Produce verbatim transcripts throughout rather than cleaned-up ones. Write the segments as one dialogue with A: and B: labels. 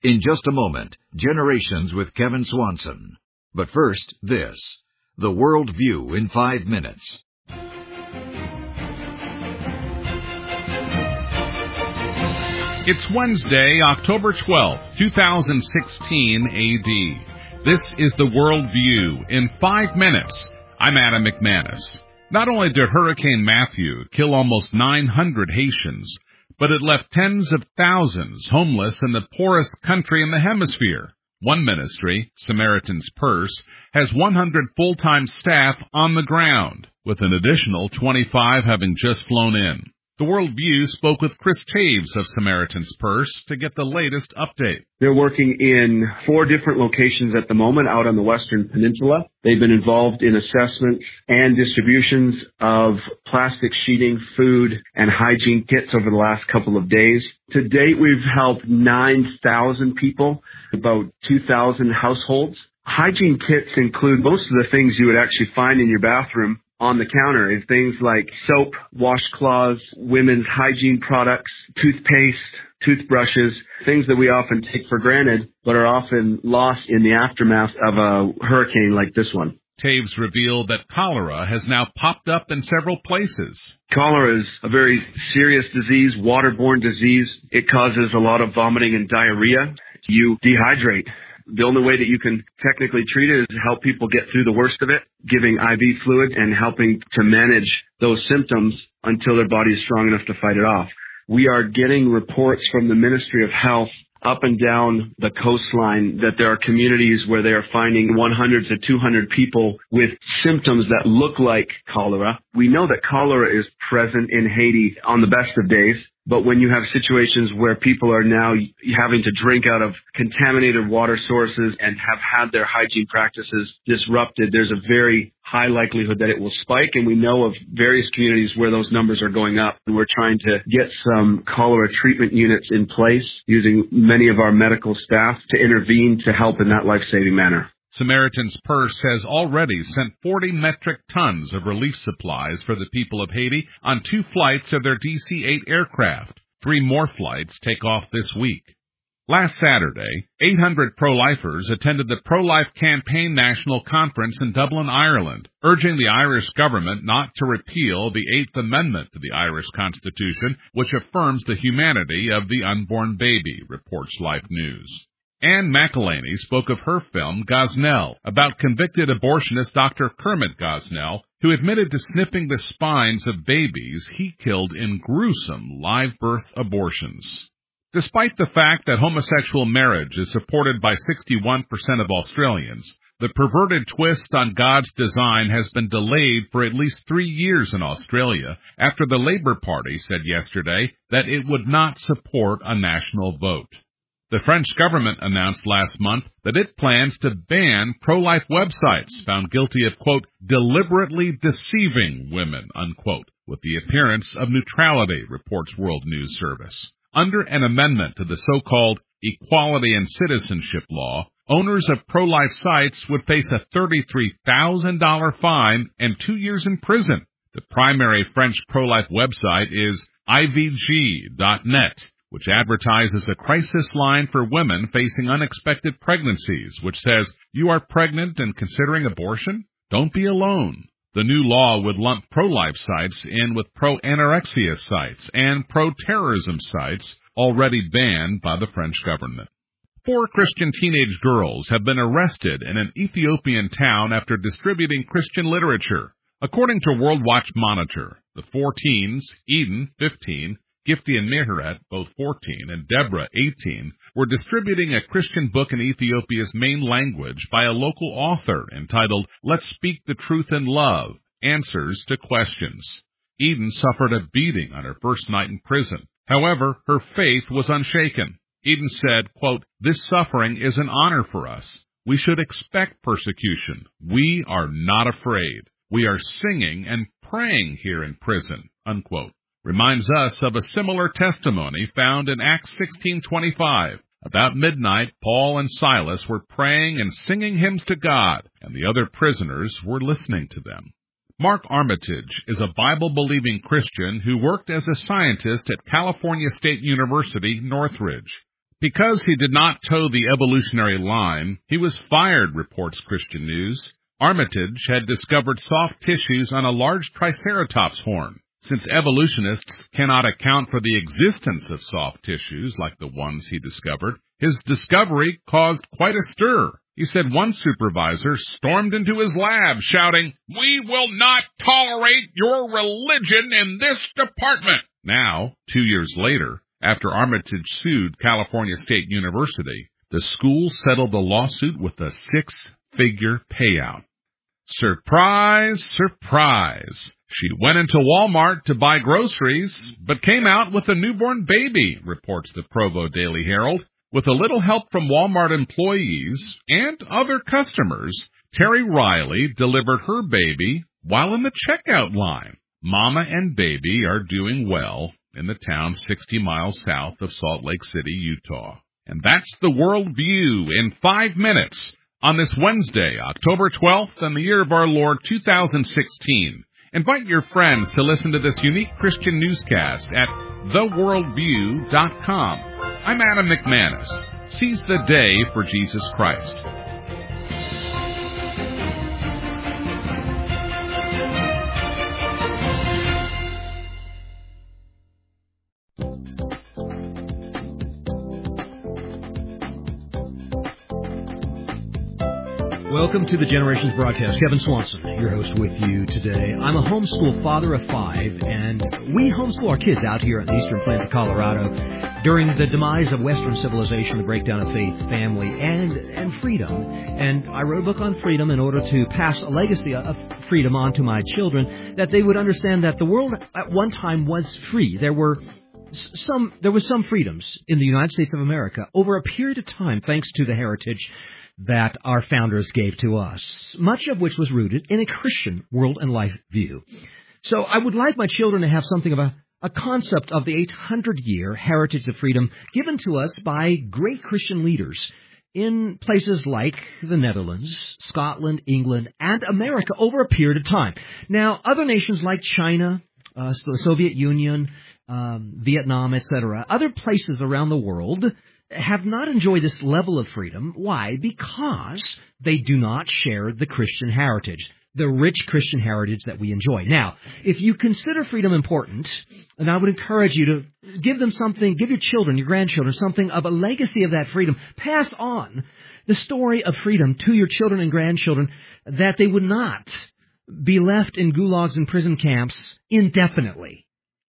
A: In just a moment, Generations with Kevin Swanson. But first, this. The World View in five minutes.
B: It's Wednesday, October twelfth, two thousand sixteen A D. This is The World View in five minutes. I'm Adam McManus. Not only did Hurricane Matthew kill almost nine hundred Haitians, but it left tens of thousands homeless in the poorest country in the hemisphere. One ministry, Samaritan's Purse, has one hundred full-time staff on the ground, with an additional twenty-five having just flown in. The World View spoke with Chris Taves of Samaritan's Purse to get the latest update.
C: They're working in four different locations at the moment out on the Western Peninsula. They've been involved in assessments and distributions of plastic sheeting, food, and hygiene kits over the last couple of days. To date, we've helped nine thousand people, about two thousand households. Hygiene kits include most of the things you would actually find in your bathroom on the counter, is things like soap, washcloths, women's hygiene products, toothpaste, toothbrushes, things that we often take for granted but are often lost in the aftermath of a hurricane like this one.
B: Taves revealed that cholera has now popped up in several places.
C: Cholera is a very serious disease, waterborne disease. It causes a lot of vomiting and diarrhea. You dehydrate. The only way that you can technically treat it is to help people get through the worst of it, giving I V fluid and helping to manage those symptoms until their body is strong enough to fight it off. We are getting reports from the Ministry of Health up and down the coastline that there are communities where they are finding one hundred to two hundred people with symptoms that look like cholera. We know that cholera is present in Haiti on the best of days. But when you have situations where people are now having to drink out of contaminated water sources and have had their hygiene practices disrupted, there's a very high likelihood that it will spike. And we know of various communities where those numbers are going up. And we're trying to get some cholera treatment units in place using many of our medical staff to intervene to help in that life-saving manner.
B: Samaritan's Purse has already sent forty metric tons of relief supplies for the people of Haiti on two flights of their D C eight aircraft. Three more flights take off this week. Last Saturday, eight hundred pro-lifers attended the Pro-Life Campaign National Conference in Dublin, Ireland, urging the Irish government not to repeal the Eighth Amendment to the Irish Constitution, which affirms the humanity of the unborn baby, reports Life News. Anne McElhaney spoke of her film, Gosnell, about convicted abortionist Doctor Kermit Gosnell, who admitted to snipping the spines of babies he killed in gruesome live birth abortions. Despite the fact that homosexual marriage is supported by sixty-one percent of Australians, the perverted twist on God's design has been delayed for at least three years in Australia after the Labour Party said yesterday that it would not support a national vote. The French government announced last month that it plans to ban pro-life websites found guilty of, quote, deliberately deceiving women, unquote, with the appearance of neutrality, reports World News Service. Under an amendment to the so-called Equality and Citizenship Law, owners of pro-life sites would face a thirty-three thousand dollars fine and two years in prison. The primary French pro-life website is I V G dot net. Which advertises a crisis line for women facing unexpected pregnancies, which says, you are pregnant and considering abortion? Don't be alone. The new law would lump pro-life sites in with pro-anorexia sites and pro-terrorism sites already banned by the French government. Four Christian teenage girls have been arrested in an Ethiopian town after distributing Christian literature. According to World Watch Monitor, the four teens, Eden, fifteen, Gifty and Meheret, both fourteen, and Deborah, eighteen, were distributing a Christian book in Ethiopia's main language by a local author entitled Let's Speak the Truth in Love, Answers to Questions. Eden suffered a beating on her first night in prison. However, her faith was unshaken. Eden said, quote, this suffering is an honor for us. We should expect persecution. We are not afraid. We are singing and praying here in prison, unquote. Reminds us of a similar testimony found in Acts sixteen twenty-five. About midnight, Paul and Silas were praying and singing hymns to God, and the other prisoners were listening to them. Mark Armitage is a Bible-believing Christian who worked as a scientist at California State University, Northridge. Because he did not toe the evolutionary line, he was fired, reports Christian News. Armitage had discovered soft tissues on a large Triceratops horn. Since evolutionists cannot account for the existence of soft tissues like the ones he discovered, his discovery caused quite a stir. He said one supervisor stormed into his lab shouting, "We will not tolerate your religion in this department." Now, two years later, after Armitage sued California State University, the school settled the lawsuit with a six-figure payout. Surprise, surprise. She went into Walmart to buy groceries, but came out with a newborn baby, reports the Provo Daily Herald. With a little help from Walmart employees and other customers, Terry Riley delivered her baby while in the checkout line. Mama and baby are doing well in the town sixty miles south of Salt Lake City, Utah. And that's the World View in five minutes on this Wednesday, October twelfth, in the year of our Lord two thousand sixteen. Invite your friends to listen to this unique Christian newscast at the world view dot com. I'm Adam McManus. Seize the day for Jesus Christ.
D: Welcome to the Generations broadcast. Kevin Swanson, your host with you today. I'm a homeschool father of five, and we homeschool our kids out here in the eastern plains of Colorado during the demise of Western civilization, the breakdown of faith, family, and and freedom. And I wrote a book on freedom in order to pass a legacy of freedom on to my children, that they would understand that the world at one time was free. There were some there was some freedoms in the United States of America over a period of time, thanks to the heritage that our founders gave to us, much of which was rooted in a Christian world and life view. So I would like my children to have something of a, a concept of the eight hundred year heritage of freedom given to us by great Christian leaders in places like the Netherlands, Scotland, England, and America over a period of time. Now, other nations like China, uh, the Soviet Union, um, Vietnam, et cetera, other places around the world have not enjoyed this level of freedom. Why? Because they do not share the Christian heritage, the rich Christian heritage that we enjoy. Now, if you consider freedom important, and I would encourage you to give them something, give your children, your grandchildren, something of a legacy of that freedom. Pass on the story of freedom to your children and grandchildren, that they would not be left in gulags and prison camps indefinitely.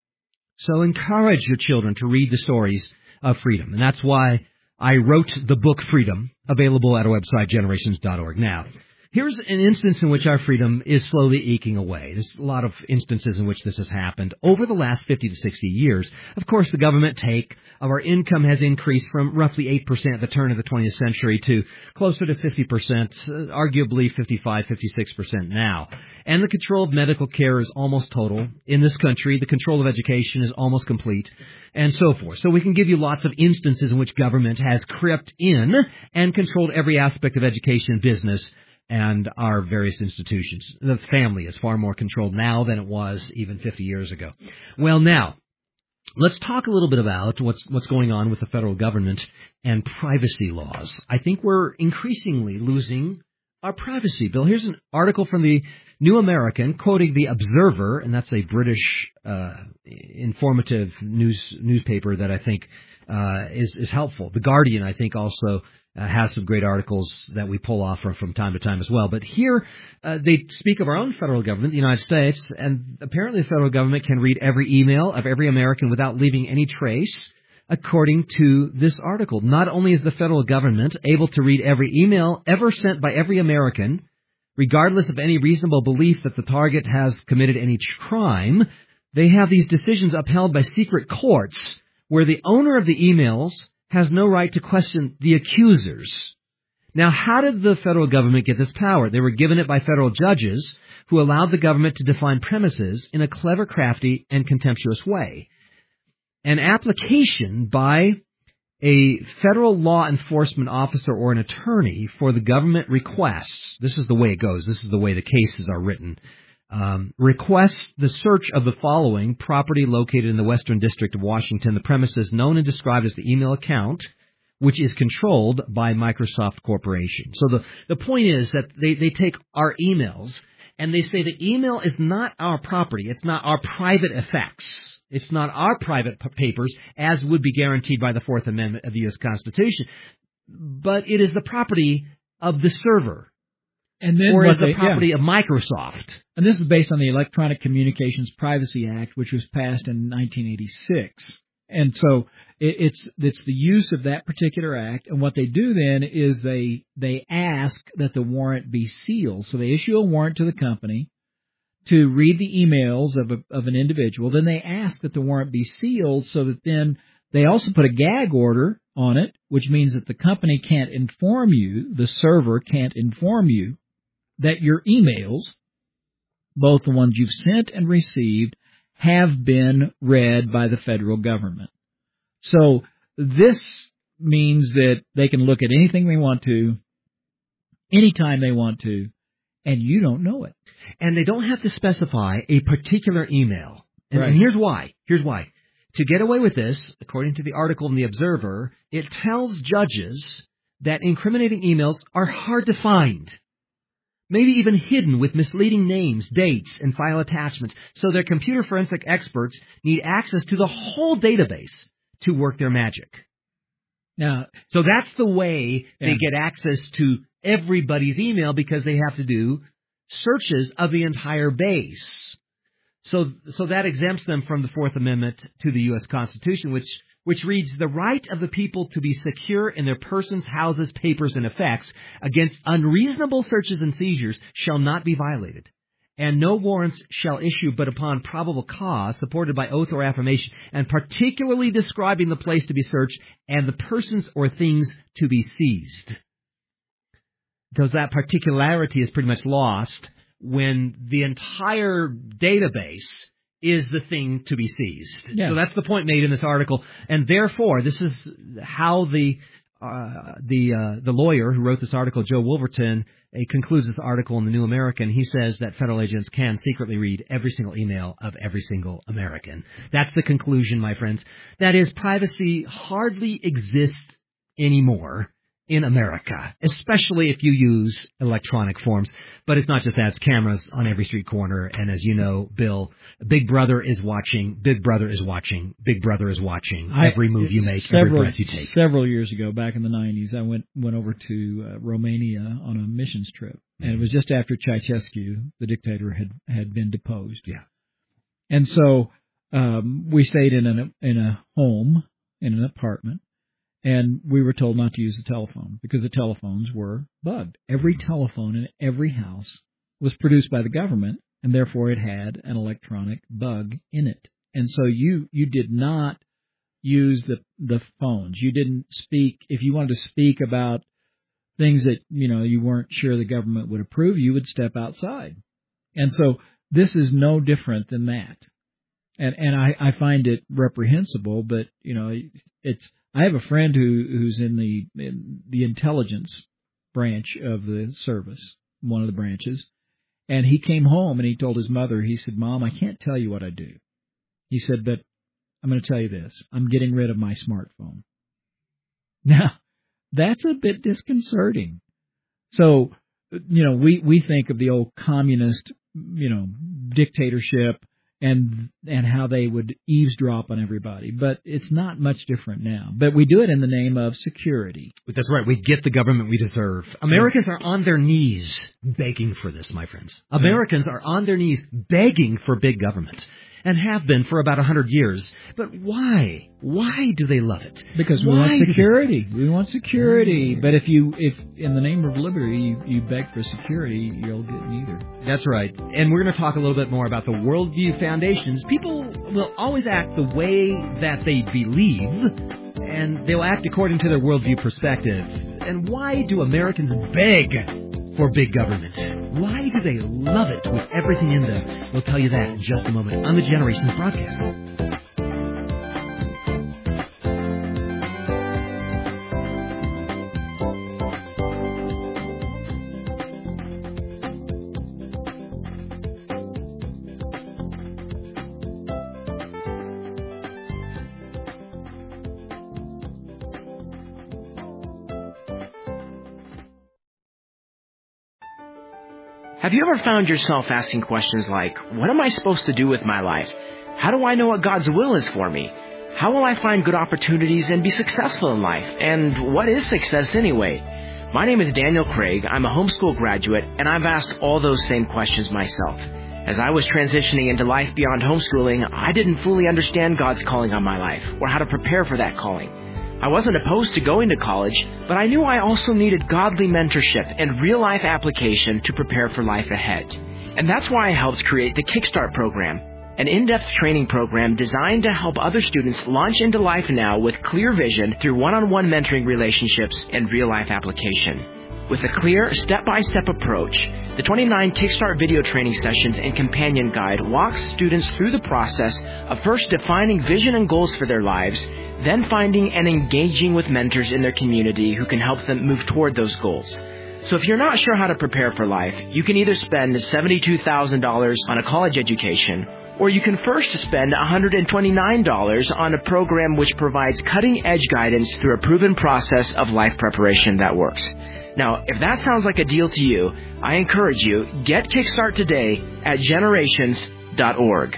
D: So encourage your children to read the stories of freedom. And that's why I wrote the book Freedom, available at our website, generations dot org. Now, here's an instance in which our freedom is slowly eking away. There's a lot of instances in which this has happened over the last fifty to sixty years. Of course, the government take of our income has increased from roughly eight percent at the turn of the twentieth century to closer to fifty percent, uh, arguably fifty-five, fifty-six percent now. And the control of medical care is almost total in this country. The control of education is almost complete, and so forth. So we can give you lots of instances in which government has crept in and controlled every aspect of education and business and our various institutions. The family is far more controlled now than it was even fifty years ago. Well, now, let's talk a little bit about what's what's going on with the federal government and privacy laws. I think we're increasingly losing our privacy bill. Here's an article from the New American quoting the Observer, and that's a British uh, informative news newspaper that I think uh, is is helpful. The Guardian, I think, also Uh, has some great articles that we pull off from, from time to time as well. But here, uh, they speak of our own federal government, the United States, and apparently the federal government can read every email of every American without leaving any trace, according to this article. Not only is the federal government able to read every email ever sent by every American, regardless of any reasonable belief that the target has committed any crime, they have these decisions upheld by secret courts where the owner of the emails has no right to question the accusers. Now, how did the federal government get this power? They were given it by federal judges who allowed the government to define premises in a clever, crafty, and contemptuous way. An application by a federal law enforcement officer or an attorney for the government requests, this is the way it goes, this is the way the cases are written, Um, requests the search of the following property located in the Western District of Washington, the premises known and described as the email account, which is controlled by Microsoft Corporation. So the, the point is that they, they take our emails and they say the email is not our property. It's not our private effects. It's not our private p- papers, as would be guaranteed by the Fourth Amendment of the U S Constitution. But it is the property of the server.
E: And then
D: or is the
E: they,
D: property
E: yeah.
D: of Microsoft.
E: And this is based on the Electronic Communications Privacy Act, which was passed in nineteen eighty-six. And so it, it's it's the use of that particular act. And what they do then is they they ask that the warrant be sealed. So they issue a warrant to the company to read the emails of a, of an individual. Then they ask that the warrant be sealed so that then they also put a gag order on it, which means that the company can't inform you, the server can't inform you, that your emails, both the ones you've sent and received, have been read by the federal government. So this means that they can look at anything they want to, anytime they want to, and you don't know it.
D: And they don't have to specify a particular email. And,
E: Right.
D: and here's why. Here's why. To get away with this, according to the article in The Observer, it tells judges that incriminating emails are hard to find, maybe even hidden with misleading names, dates, and file attachments. So their computer forensic experts need access to the whole database to work their magic.
E: Now,
D: So that's the way
E: Yeah.
D: they get access to everybody's email, because they have to do searches of the entire base. So, so that exempts them from the Fourth Amendment to the U S Constitution, which, which reads, the right of the people to be secure in their persons, houses, papers, and effects against unreasonable searches and seizures shall not be violated, and no warrants shall issue but upon probable cause, supported by oath or affirmation, and particularly describing the place to be searched and the persons or things to be seized. Because that particularity is pretty much lost when the entire database is the thing to be seized.
E: Yeah.
D: So that's the point made in this article, and therefore this is how the uh, the uh, the lawyer who wrote this article, Joe Wolverton, uh, concludes this article in the New American. He says that federal agents can secretly read every single email of every single American. That's the conclusion, my friends. That is, privacy hardly exists anymore in America, especially if you use electronic forms. But it's not just that. It's cameras on every street corner. And as you know, Bill, Big Brother is watching. Big Brother is watching. Big Brother is watching every move you make,
E: several,
D: every breath you take.
E: Several years ago, back in the nineties, I went went over to uh, Romania on a missions trip. And it was just after Ceausescu, the dictator, had, had been deposed.
D: Yeah.
E: And so um, we stayed in, an, in a home, in an apartment. And we were told not to use the telephone because the telephones were bugged. Every telephone in every house was produced by the government, and therefore it had an electronic bug in it. And so you you did not use the the phones. You didn't speak. If you wanted to speak about things that, you know, you weren't sure the government would approve, you would step outside. And so this is no different than that. And and I, I find it reprehensible, but, you know, it's I have a friend who who's in the in the intelligence branch of the service, one of the branches, and he came home and he told his mother, he said, "Mom, I can't tell you what I do." He said, "But I'm going to tell you this. I'm getting rid of my smartphone." Now, that's a bit disconcerting. So, you know, we, we think of the old communist, you know, dictatorship, and and how they would eavesdrop on everybody. But it's not much different now. But we do it in the name of security.
D: That's right. We get the government we deserve. Americans are on their knees begging for this, my friends. Americans are on their knees begging for big government, and have been for about a hundred years. But why? Why do they love it?
E: Because we
D: Why
E: want
D: do they-
E: security. We want security. But if you, if in the name of liberty, you, you beg for security, you'll get neither.
D: That's right. And we're going to talk a little bit more about the Worldview Foundations. People will always act the way that they believe, and they'll act according to their worldview perspective. And why do Americans beg for big government? Why do they love it with everything in them? We'll tell you that in just a moment on the Generations broadcast.
F: Have you ever found yourself asking questions like, what am I supposed to do with my life? How do I know what God's will is for me? How will I find good opportunities and be successful in life? And what is success anyway? My name is Daniel Craig. I'm a homeschool graduate, and I've asked all those same questions myself. As I was transitioning into life beyond homeschooling, I didn't fully understand God's calling on my life or how to prepare for that calling. I wasn't opposed to going to college, but I knew I also needed godly mentorship and real-life application to prepare for life ahead. And that's why I helped create the Kickstart program, an in-depth training program designed to help other students launch into life now with clear vision through one-on-one mentoring relationships and real-life application. With a clear, step-by-step approach, the twenty-nine Kickstart video training sessions and companion guide walks students through the process of first defining vision and goals for their lives, then finding and engaging with mentors in their community who can help them move toward those goals. So if you're not sure how to prepare for life, you can either spend seventy-two thousand dollars on a college education, or you can first spend one hundred twenty-nine dollars on a program which provides cutting-edge guidance through a proven process of life preparation that works. Now, if that sounds like a deal to you, I encourage you, get Kickstart today at generations dot org.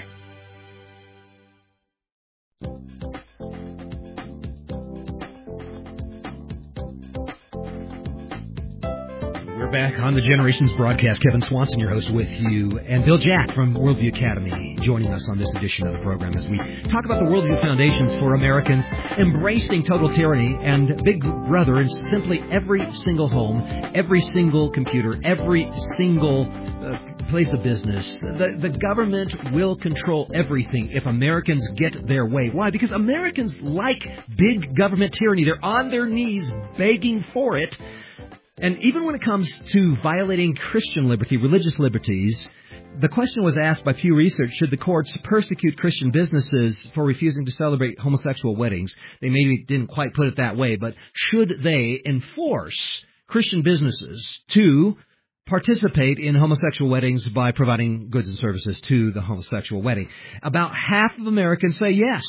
D: We're back on the Generations broadcast. Kevin Swanson, your host, with you, and Bill Jack from Worldview Academy joining us on this edition of the program as we talk about the Worldview Foundations for Americans embracing total tyranny and Big Brother in simply every single home, every single computer, every single uh, place of business. The, the government will control everything if Americans get their way. Why? Because Americans like big government tyranny. They're on their knees begging for it. And even when it comes to violating Christian liberty, religious liberties, the question was asked by Pew Research, should the courts persecute Christian businesses for refusing to celebrate homosexual weddings? They maybe didn't quite put it that way, but should they enforce Christian businesses to participate in homosexual weddings by providing goods and services to the homosexual wedding? About half of Americans say yes.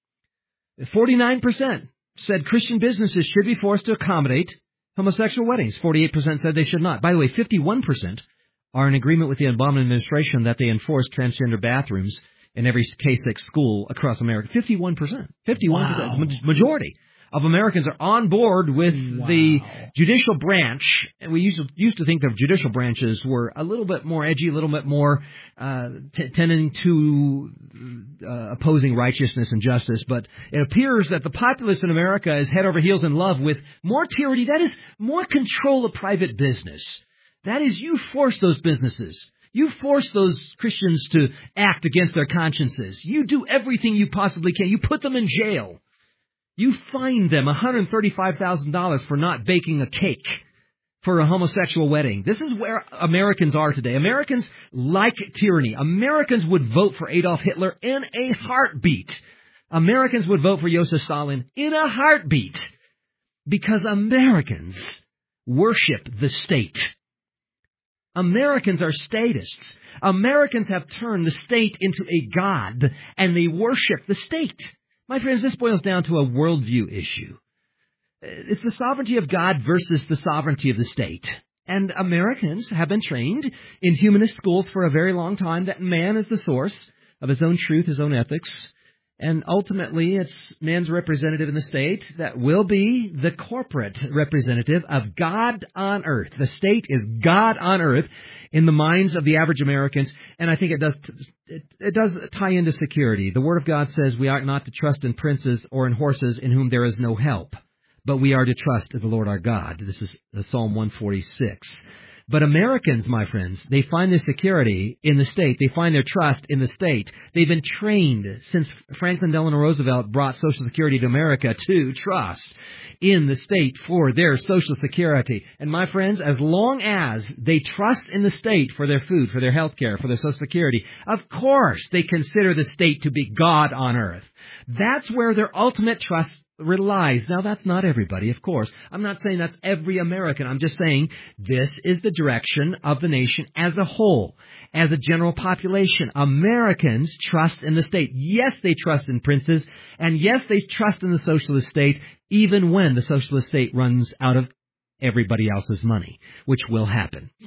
D: forty-nine percent said Christian businesses should be forced to accommodate homosexual weddings. forty-eight percent said they should not. By the way, fifty-one percent are in agreement with the Obama administration that they enforce transgender bathrooms in every K six school across America. fifty-one percent. fifty-one percent. Wow. Majority of Americans are on board with wow. the judicial branch. And we used to, used to think the judicial branches were a little bit more edgy, a little bit more uh, t- tending to uh, opposing righteousness and justice. But it appears that the populace in America is head over heels in love with more tyranny. That is, more control of private business. That is, you force those businesses. You force those Christians to act against their consciences. You do everything you possibly can. You put them in jail. You fine them one hundred thirty-five thousand dollars for not baking a cake for a homosexual wedding. This is where Americans are today. Americans like tyranny. Americans would vote for Adolf Hitler in a heartbeat. Americans would vote for Joseph Stalin in a heartbeat because Americans worship the state. Americans are statists. Americans have turned the state into a god, and they worship the state. My friends, this boils down to a worldview issue. It's the sovereignty of God versus the sovereignty of the state. And Americans have been trained in humanist schools for a very long time that man is the source of his own truth, his own ethics. And ultimately, it's man's representative in the state that will be the corporate representative of God on earth. The state is God on earth in the minds of the average Americans, and I think it does it, it does tie into security. The Word of God says we ought not to trust in princes or in horses in whom there is no help, but we are to trust in the Lord our God. This is Psalm one forty-six. But Americans, my friends, they find their security in the state. They find their trust in the state. They've been trained since Franklin Delano Roosevelt brought Social Security to America to trust in the state for their Social Security. And my friends, as long as they trust in the state for their food, for their health care, for their Social Security, of course they consider the state to be God on earth. That's where their ultimate trust relies. Now, that's not everybody, of course. I'm not saying that's every American. I'm just saying this is the direction of the nation as a whole, as a general population. Americans trust in the state. Yes, they trust in princes, and yes, they trust in the socialist state, even when the socialist state runs out of everybody else's money, which will happen.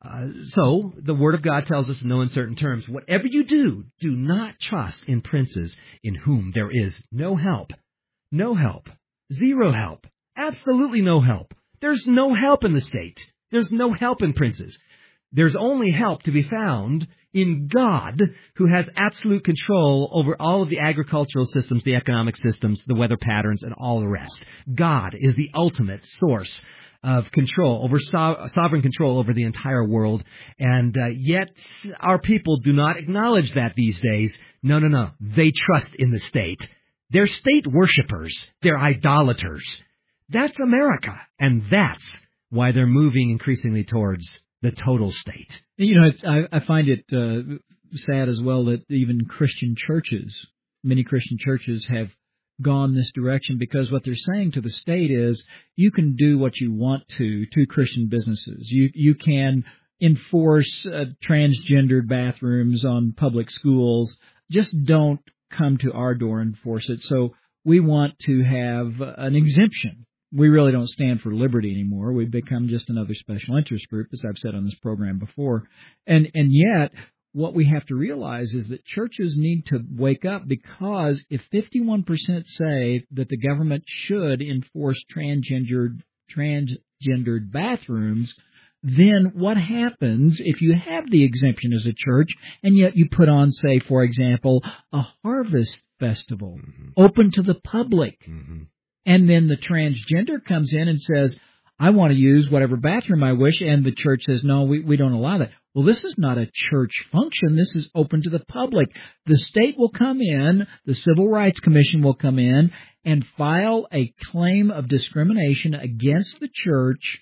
D: Uh, so, the Word of God tells us in no uncertain terms, whatever you do, do not trust in princes in whom there is no help. No help. Zero help. Absolutely no help. There's no help in the state. There's no help in princes. There's only help to be found in God, who has absolute control over all of the agricultural systems, the economic systems, the weather patterns, and all the rest. God is the ultimate source of control, over so- sovereign control over the entire world. And uh, yet our people do not acknowledge that these days. No, no, no. They trust in the state. They're state worshipers. They're idolaters. That's America. And that's why they're moving increasingly towards the total state.
E: You know, it's, I, I find it uh, sad as well that even Christian churches, many Christian churches have gone this direction, because what they're saying to the state is you can do what you want to to Christian businesses. You you can enforce uh, transgendered bathrooms on public schools. Just don't come to our door and force it. So we want to have an exemption. We really don't stand for liberty anymore. We've become just another special interest group, as I've said on this program before. And and yet, what we have to realize is that churches need to wake up, because if fifty-one percent say that the government should enforce transgendered transgendered bathrooms, then what happens if you have the exemption as a church and yet you put on, say, for example, a harvest festival mm-hmm. open to the public? Mm-hmm. And then the transgender comes in and says, I want to use whatever bathroom I wish, and the church says, no, we, we don't allow that. Well, this is not a church function. This is open to the public. The state will come in, the Civil Rights Commission will come in and file a claim of discrimination against the church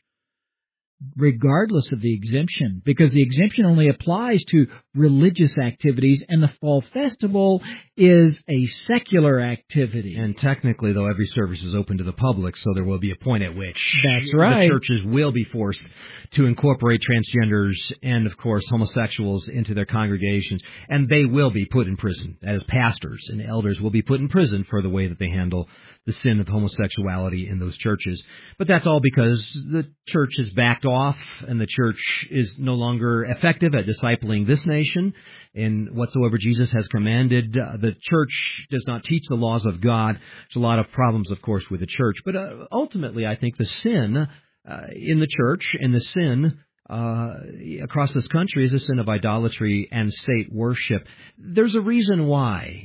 E: regardless of the exemption, because the exemption only applies to religious activities, and the Fall Festival is a secular activity.
D: And technically, though, every service is open to the public, so there will be a point at which
E: That's right.
D: the churches will be forced to incorporate transgenders and, of course, homosexuals into their congregations, and they will be put in prison, as pastors and elders will be put in prison for the way that they handle the sin of homosexuality in those churches. But that's all because the church has backed off, and the church is no longer effective at discipling this nation in whatsoever Jesus has commanded. Uh, the church does not teach the laws of God. There's a lot of problems, of course, with the church. But uh, ultimately, I think the sin uh, in the church and the sin Uh, across this country is a sin of idolatry and state worship. There's a reason why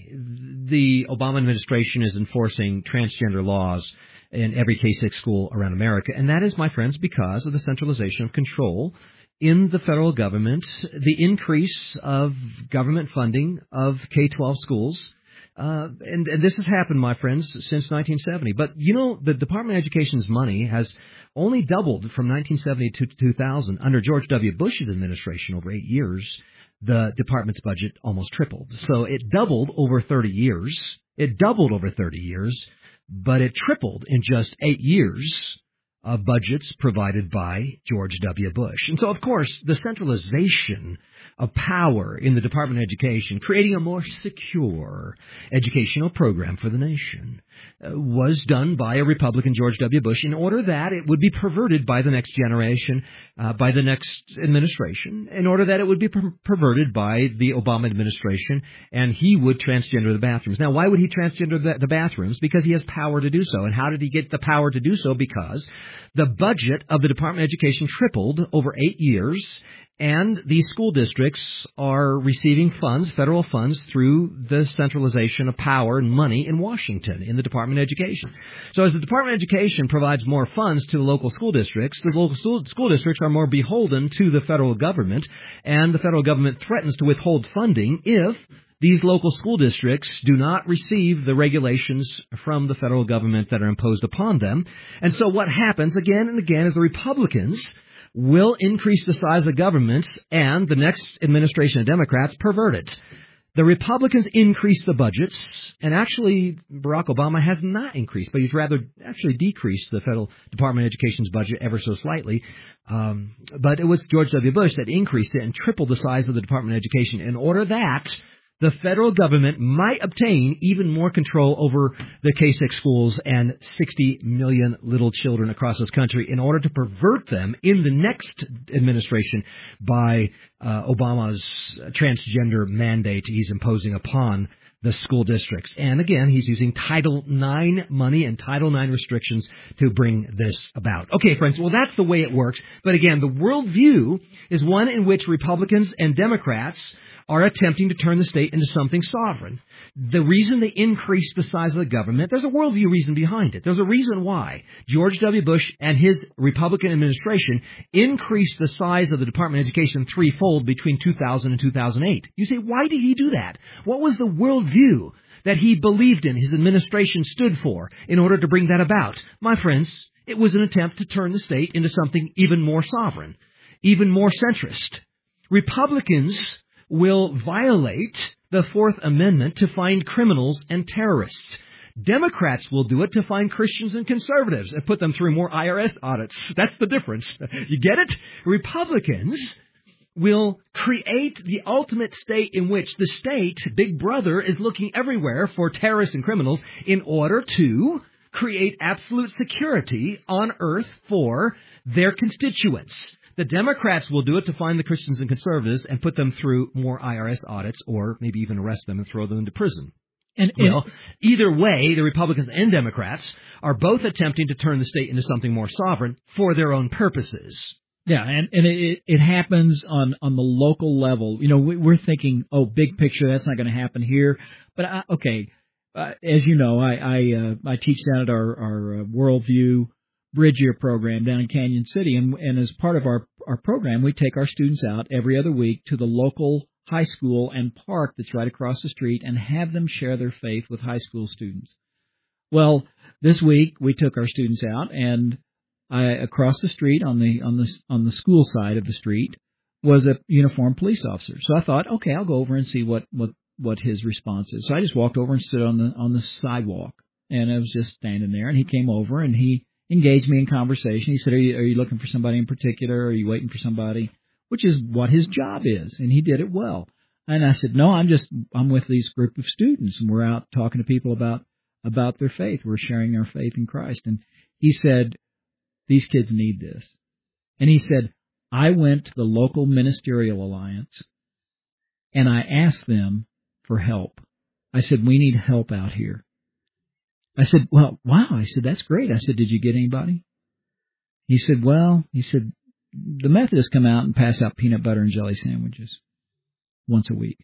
D: the Obama administration is enforcing transgender laws in every K six school around America, and that is, my friends, because of the centralization of control in the federal government, the increase of government funding of K twelve schools. Uh, and, and this has happened, my friends, since nineteen seventy. But, you know, the Department of Education's money has only doubled from nineteen seventy to two thousand. Under George W. Bush's administration over eight years, the department's budget almost tripled. So it doubled over thirty years. It doubled over thirty years, but it tripled in just eight years of budgets provided by George W. Bush. And so, of course, the centralization of power in the Department of Education, creating a more secure educational program for the nation, uh, was done by a Republican, George W. Bush, in order that it would be perverted by the next generation, uh, by the next administration, in order that it would be per- perverted by the Obama administration, and he would transgender the bathrooms. Now, why would he transgender the, the bathrooms? Because he has power to do so. And how did he get the power to do so? Because the budget of the Department of Education tripled over eight years, and these school districts are receiving funds, federal funds, through the centralization of power and money in Washington in the Department of Education. So as the Department of Education provides more funds to the local school districts, the local school, school districts are more beholden to the federal government, and the federal government threatens to withhold funding if these local school districts do not receive the regulations from the federal government that are imposed upon them. And so what happens again and again is the Republicans will increase the size of governments, and the next administration of Democrats pervert it. The Republicans increase the budgets, and actually Barack Obama has not increased, but he's rather actually decreased the federal Department of Education's budget ever so slightly. Um, but it was George W. Bush that increased it and tripled the size of the Department of Education in order that the federal government might obtain even more control over the K six schools and sixty million little children across this country in order to pervert them in the next administration by uh, Obama's transgender mandate he's imposing upon the school districts. And again, he's using Title nine money and Title nine restrictions to bring this about. Okay, friends, well, that's the way it works. But again, the worldview is one in which Republicans and Democrats are attempting to turn the state into something sovereign. The reason they increased the size of the government, there's a worldview reason behind it. There's a reason why George W. Bush and his Republican administration increased the size of the Department of Education threefold between two thousand and two thousand eight. You say, why did he do that? What was the worldview that he believed in, his administration stood for, in order to bring that about? My friends, it was an attempt to turn the state into something even more sovereign, even more centrist. Republicans will violate the Fourth Amendment to find criminals and terrorists. Democrats will do it to find Christians and conservatives and put them through more I R S audits. That's the difference. You get it? Republicans will create the ultimate state in which the state, Big Brother, is looking everywhere for terrorists and criminals in order to create absolute security on earth for their constituents. The Democrats will do it to find the Christians and conservatives and put them through more I R S audits or maybe even arrest them and throw them into prison. And, well, and, either way, the Republicans and Democrats are both attempting to turn the state into something more sovereign for their own purposes.
E: Yeah, and, and it, it happens on, on the local level. You know, we, we're thinking, oh, big picture, that's not going to happen here. But, I, okay, uh, as you know, I I, uh, I teach down at our, our uh, Worldview Bridge Year program down in Canyon City, and, and as part of our, our program, we take our students out every other week to the local high school and park that's right across the street and have them share their faith with high school students. Well, this week we took our students out, and I, across the street on the on the on the school side of the street was a uniformed police officer. So I thought, okay, I'll go over and see what, what, what his response is. So I just walked over and stood on the on the sidewalk, and I was just standing there, and he came over and he engaged me in conversation. He said, are you, are you looking for somebody in particular? Are you waiting for somebody? Which is what his job is, and he did it well. And I said, no, I'm just, I'm with these group of students, and we're out talking to people about, about their faith. We're sharing our faith in Christ. And he said, these kids need this. And he said, I went to the local ministerial alliance, and I asked them for help. I said, we need help out here. I said, well, wow. I said, that's great. I said, did you get anybody? He said, well, he said, the Methodists come out and pass out peanut butter and jelly sandwiches once a week.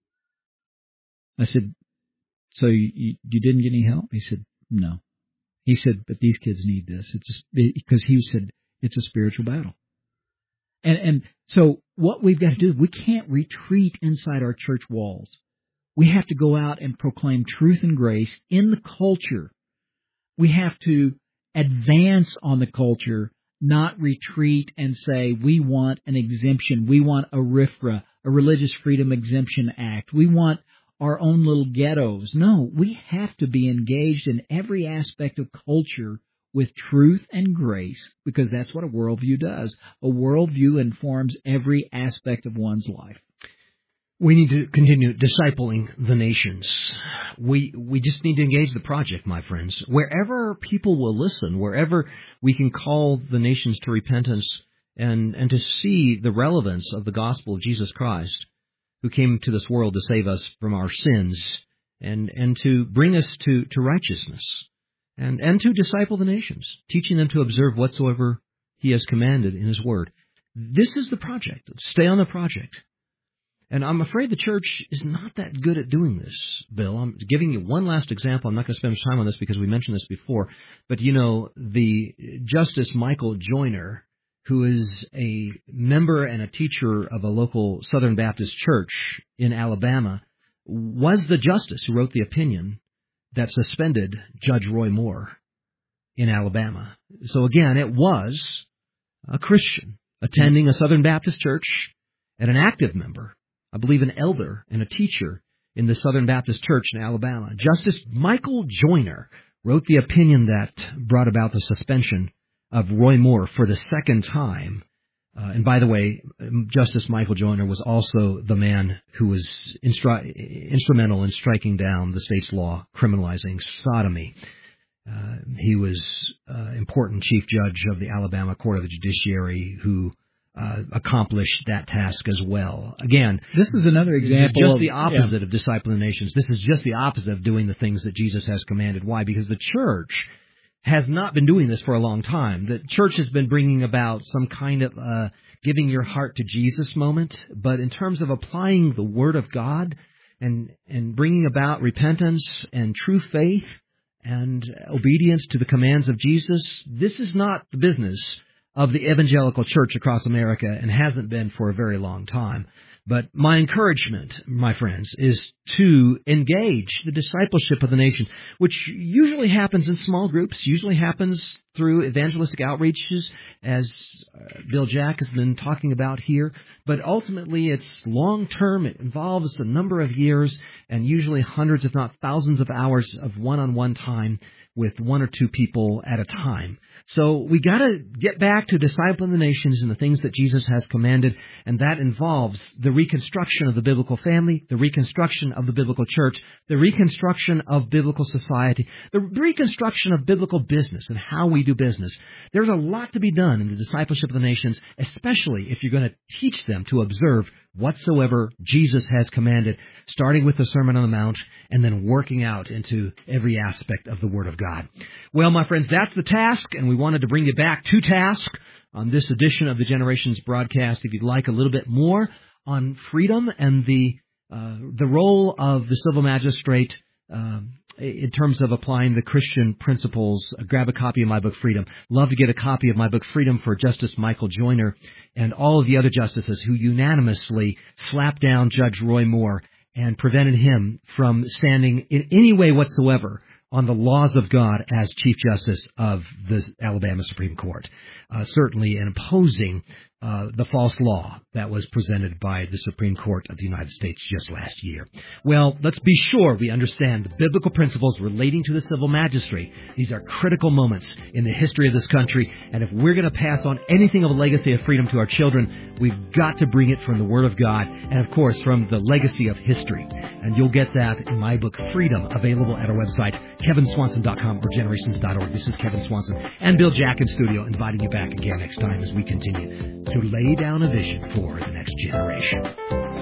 E: I said, so you, you, you didn't get any help? He said, no. He said, but these kids need this. It's because he said it's a spiritual battle. And, and so what we've got to do, we can't retreat inside our church walls. We have to go out and proclaim truth and grace in the culture. We have to advance on the culture, not retreat and say, we want an exemption. We want a R F R A, a Religious Freedom Exemption Act. We want our own little ghettos. No, we have to be engaged in every aspect of culture with truth and grace, because that's what a worldview does. A worldview informs every aspect of one's life.
D: We need to continue discipling the nations. We we just need to engage the project, my friends. Wherever people will listen, wherever we can call the nations to repentance and, and to see the relevance of the gospel of Jesus Christ, who came to this world to save us from our sins and, and to bring us to, to righteousness, and, and to disciple the nations, teaching them to observe whatsoever he has commanded in his word. This is the project. Stay on the project. And I'm afraid the church is not that good at doing this, Bill. I'm giving you one last example. I'm not going to spend much time on this because we mentioned this before. But, you know, the Justice Michael Joyner, who is a member and a teacher of a local Southern Baptist church in Alabama, was the justice who wrote the opinion that suspended Judge Roy Moore in Alabama. So, again, it was a Christian attending a Southern Baptist church and an active member, I believe an elder and a teacher in the Southern Baptist Church in Alabama. Justice Michael Joyner wrote the opinion that brought about the suspension of Roy Moore for the second time Uh, and by the way, Justice Michael Joyner was also the man who was instru- instrumental in striking down the state's law criminalizing sodomy. Uh, he was uh, important chief judge of the Alabama Court of the Judiciary who uh, accomplished that task as well. Again,
E: this is another example.
D: This is just
E: of,
D: the opposite
E: yeah.
D: of discipling the nations. This is just the opposite of doing the things that Jesus has commanded. Why? Because the church has not been doing this for a long time. The church has been bringing about some kind of uh, giving your heart to Jesus moment, but in terms of applying the Word of God and and bringing about repentance and true faith and obedience to the commands of Jesus, this is not the business of the evangelical church across America and hasn't been for a very long time. But my encouragement, my friends, is to engage the discipleship of the nation, which usually happens in small groups, usually happens through evangelistic outreaches, as uh, Bill Jack has been talking about here. But ultimately, it's long-term. It involves a number of years and usually hundreds, if not thousands of hours of one-on-one time with one or two people at a time. So we got to get back to discipling the nations and the things that Jesus has commanded, and that involves the reconstruction of the biblical family, the reconstruction of the biblical church, the reconstruction of biblical society, the reconstruction of biblical business and how we do business. There's a lot to be done in the discipleship of the nations, especially if you're going to teach them to observe whatsoever Jesus has commanded, starting with the Sermon on the Mount and then working out into every aspect of the Word of God. Well, my friends, that's the task, and we wanted to bring you back to task on this edition of the Generations broadcast. If you'd like a little bit more on freedom and the uh, the role of the civil magistrate uh, in terms of applying the Christian principles, uh, grab a copy of my book, Freedom. Love to get a copy of my book, Freedom, for Justice Michael Joyner and all of the other justices who unanimously slapped down Judge Roy Moore and prevented him from standing in any way whatsoever on the laws of God as Chief Justice of the Alabama Supreme Court, uh, certainly in opposing uh, the false law that was presented by the Supreme Court of the United States just last year. Well, let's be sure we understand the biblical principles relating to the civil magistrate. These are critical moments in the history of this country, and if we're going to pass on anything of a legacy of freedom to our children, we've got to bring it from the Word of God and, of course, from the legacy of history. And you'll get that in my book, Freedom, available at our website, kevin swanson dot com or generations dot org. This is Kevin Swanson and Bill Jack in studio, inviting you back again next time as we continue to lay down a vision for the next generation.